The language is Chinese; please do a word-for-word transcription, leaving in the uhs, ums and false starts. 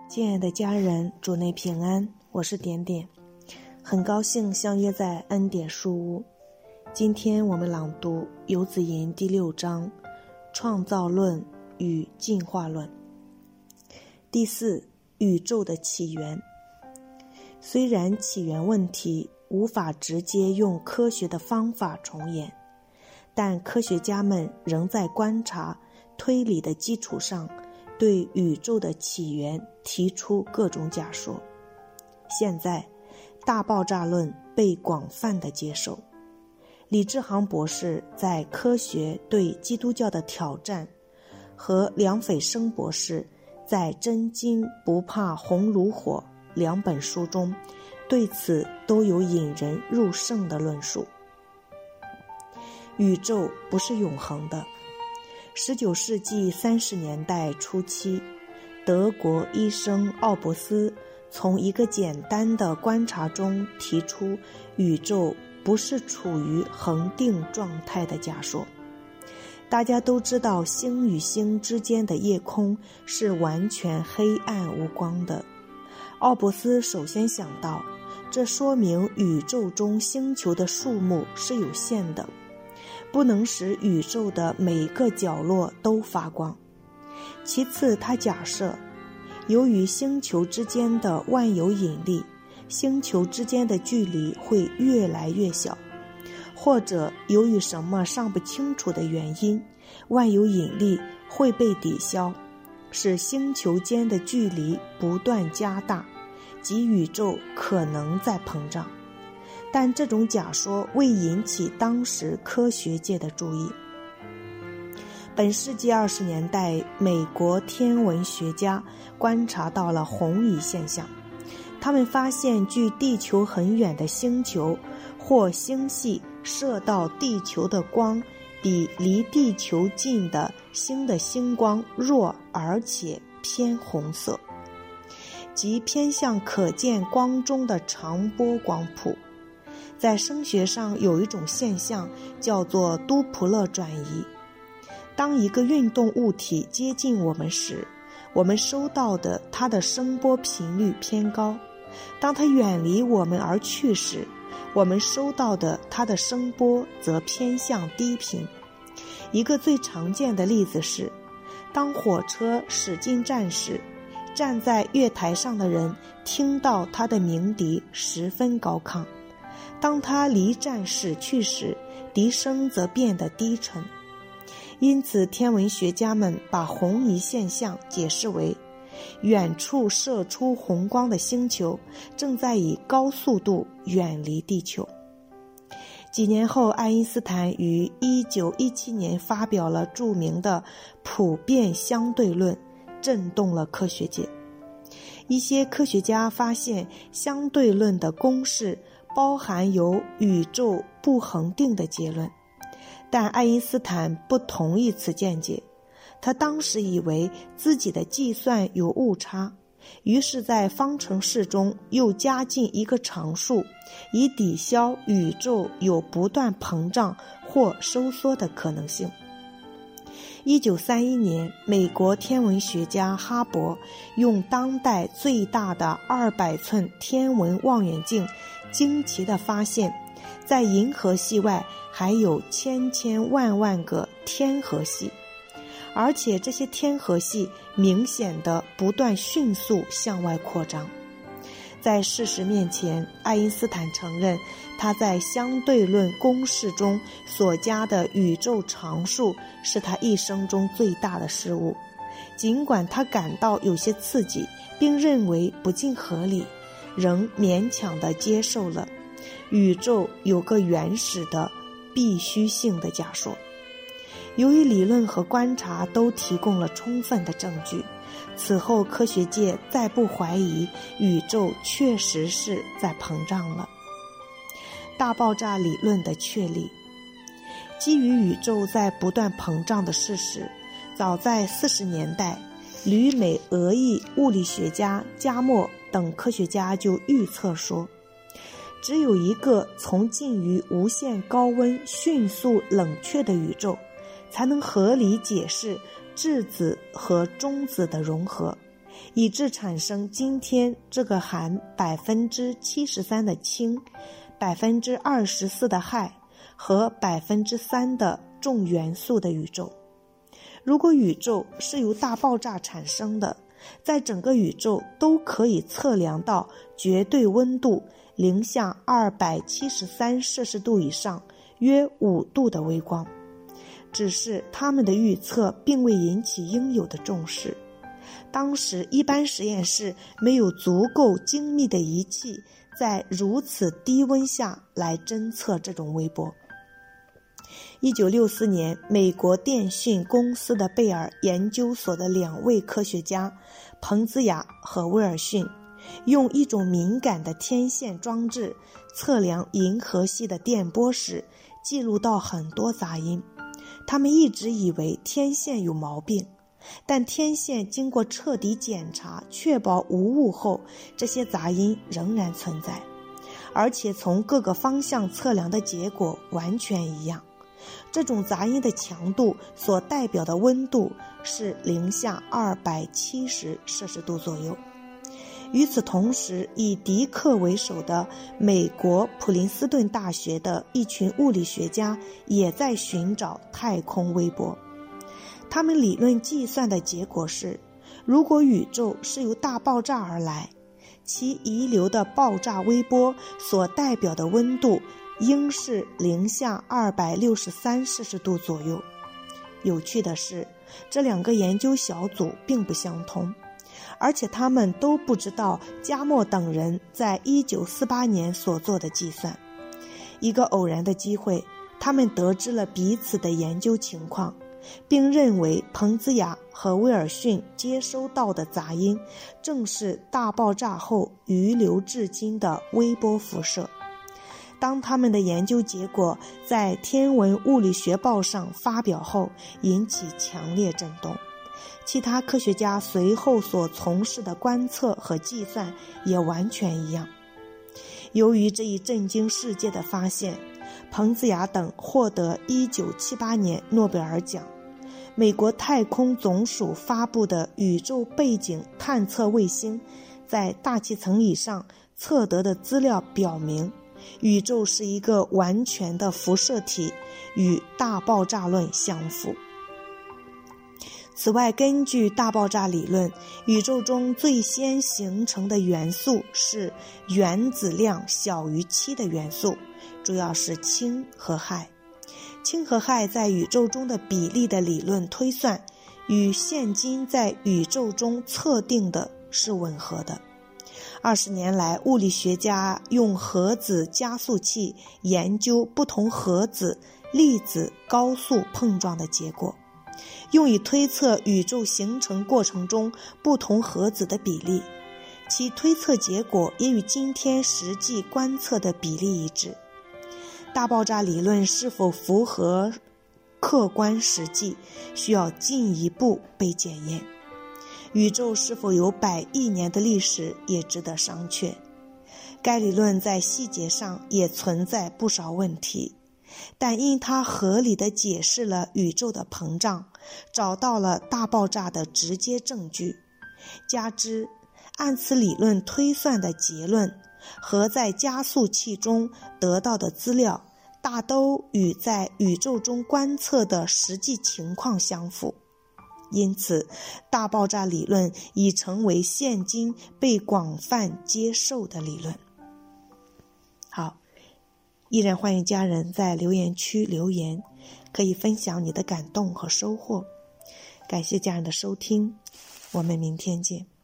亲爱的家人，主内平安，我是点点，很高兴相约在恩典书屋。今天我们朗读游子吟第六章创造论与进化论。第四，宇宙的起源。虽然起源问题无法直接用科学的方法重演，但科学家们仍在观察推理的基础上对宇宙的起源提出各种假说。现在大爆炸论被广泛的接受。李志航博士在《科学对基督教的挑战》和梁斐生博士在《真金不怕红炉火》两本书中对此都有引人入胜的论述。宇宙不是永恒的。十九世纪三十年代初期，德国医生奥伯斯从一个简单的观察中提出宇宙不是处于恒定状态的假说。大家都知道星与星之间的夜空是完全黑暗无光的。奥伯斯首先想到，这说明宇宙中星球的数目是有限的，不能使宇宙的每个角落都发光。其次，他假设，由于星球之间的万有引力，星球之间的距离会越来越小，或者由于什么尚不清楚的原因，万有引力会被抵消，使星球间的距离不断加大，即宇宙可能在膨胀。但这种假说未引起当时科学界的注意。本世纪二十年代，美国天文学家观察到了红移现象。他们发现距地球很远的星球或星系射到地球的光比离地球近的星的星光弱，而且偏红色，即偏向可见光中的长波光谱。在声学上有一种现象叫做都普勒转移。当一个运动物体接近我们时，我们收到的它的声波频率偏高；当它远离我们而去时，我们收到的它的声波则偏向低频。一个最常见的例子是，当火车驶进站时，站在月台上的人听到它的鸣笛十分高亢，当它离站驶去时，笛声则变得低沉。因此，天文学家们把红移现象解释为，远处射出红光的星球正在以高速度远离地球。几年后，爱因斯坦于一九一七年发表了著名的普遍相对论，震动了科学界。一些科学家发现相对论的公式包含有宇宙不恒定的结论，但爱因斯坦不同意此见解。他当时以为自己的计算有误差，于是在方程式中又加进一个常数，以抵消宇宙有不断膨胀或收缩的可能性。一九三一年，美国天文学家哈勃用当代最大的二百寸天文望远镜惊奇地发现，在银河系外还有千千万万个天河系，而且这些天河系明显地不断迅速向外扩张。在事实面前，爱因斯坦承认他在相对论公式中所加的宇宙常数是他一生中最大的失误。尽管他感到有些刺激，并认为不尽合理，仍勉强地接受了宇宙有个原始的必须性的假说。由于理论和观察都提供了充分的证据，此后科学界再不怀疑宇宙确实是在膨胀了。大爆炸理论的确立。基于宇宙在不断膨胀的事实，早在四十年代，旅美俄裔物理学家加莫等科学家就预测说，只有一个从近于无限高温迅速冷却的宇宙，才能合理解释质子和中子的融合， 以致产生今天这个含百分之七十三的氢、百分之二十四的氦和百分之三的重元素的宇宙。如果宇宙是由大爆炸产生的，在整个宇宙都可以测量到绝对温度零下二百七十三摄氏度以上，约五度的微光。只是他们的预测并未引起应有的重视。当时一般实验室没有足够精密的仪器在如此低温下来侦测这种微波。一九六四年，美国电讯公司的贝尔研究所的两位科学家彭兹雅和威尔逊，用一种敏感的天线装置测量银河系的电波时，记录到很多杂音。他们一直以为天线有毛病，但天线经过彻底检查，确保无误后，这些杂音仍然存在，而且从各个方向测量的结果完全一样。这种杂音的强度所代表的温度是零下二百七十摄氏度左右。与此同时，以迪克为首的美国普林斯顿大学的一群物理学家也在寻找太空微波。他们理论计算的结果是，如果宇宙是由大爆炸而来，其遗留的爆炸微波所代表的温度应是零下二百六十三摄氏度左右。有趣的是，这两个研究小组并不相通，而且他们都不知道加莫等人在一九四八年所做的计算。一个偶然的机会，他们得知了彼此的研究情况，并认为彭兹雅和威尔逊接收到的杂音正是大爆炸后余留至今的微波辐射。当他们的研究结果在《天文物理学报》上发表后，引起强烈震动。其他科学家随后所从事的观测和计算也完全一样。由于这一震惊世界的发现，彭兹雅等获得一九七八年诺贝尔奖。美国太空总署发布的宇宙背景探测卫星在大气层以上测得的资料表明，宇宙是一个完全的辐射体，与大爆炸论相符。此外，根据大爆炸理论，宇宙中最先形成的元素是原子量小于七的元素，主要是氢和氦。氢和氦在宇宙中的比例的理论推算，与现今在宇宙中测定的是吻合的。二十年来，物理学家用核子加速器研究不同核子、粒子高速碰撞的结果，用以推测宇宙形成过程中不同核子的比例，其推测结果也与今天实际观测的比例一致。大爆炸理论是否符合客观实际，需要进一步被检验。宇宙是否有百亿年的历史，也值得商榷。该理论在细节上也存在不少问题，但因它合理地解释了宇宙的膨胀，找到了大爆炸的直接证据，加之按此理论推算的结论和在加速器中得到的资料大都与在宇宙中观测的实际情况相符，因此大爆炸理论已成为现今被广泛接受的理论。好，依然欢迎家人在留言区留言，可以分享你的感动和收获。感谢家人的收听，我们明天见。